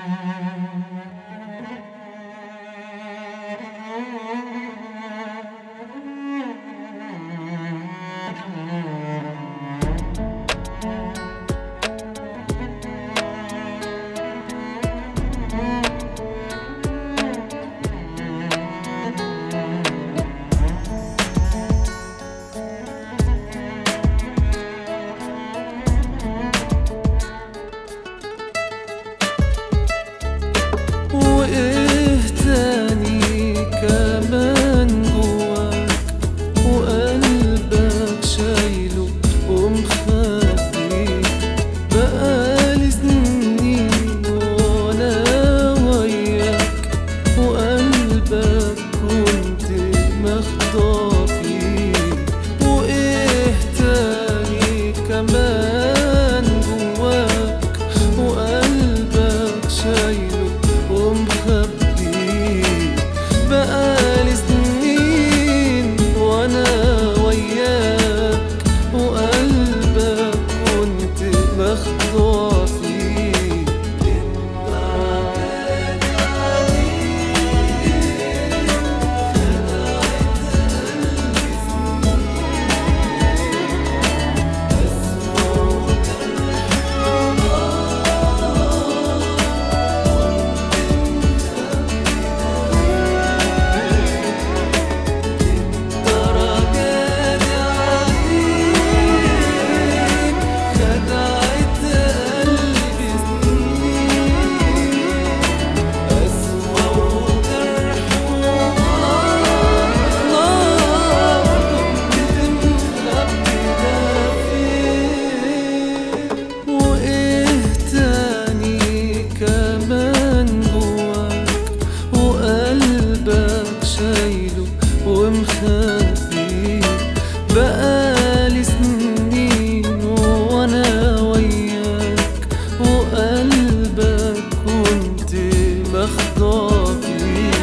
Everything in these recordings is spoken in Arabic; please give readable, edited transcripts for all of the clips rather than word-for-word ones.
وإيه تاني كمان جواك وقلبك شايله ومخبيه، بقالي سنين وأنا وياك وقلبك كنت مخطوع فيه. وإيه تاني كمان جواك وقلبك شايله ومخبيه، بقالي سنين وانا وياك وقلبك كنت مخدوع فيه. شايله ومخبيه، بقالي سنين وانا وياك وقلبك كنت مخدوع فيه.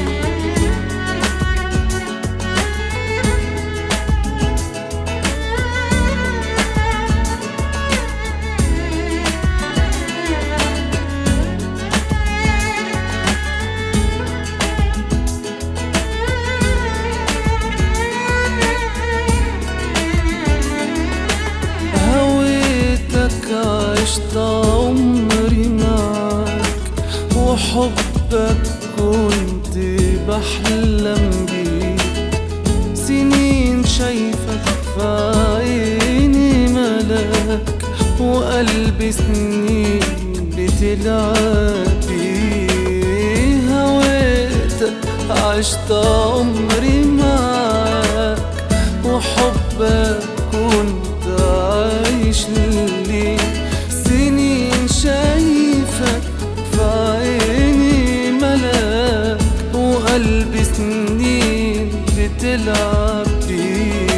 عشت عمري معاك وحبك كنت بحلم بيه، سنين شايفك في عيني ملاك وقلبي سنين بتلعب بيه. هويتك عشت عمري معاك وحبك كنت عايش ليه، سنين شايفك في عيني ملاك وقلبي سنين بتلعب بيه.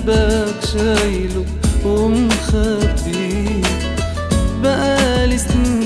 شايله ومخبيه، بقالي سنين